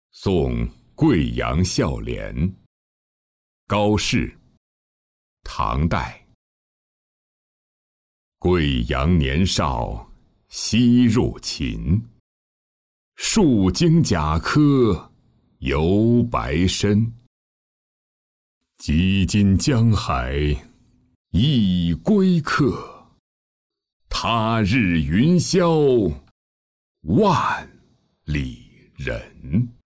送贵阳孝廉。高适，唐代。贵阳年少西入秦，戍经甲科游白参。几经江海一归客，他日云霄万里人。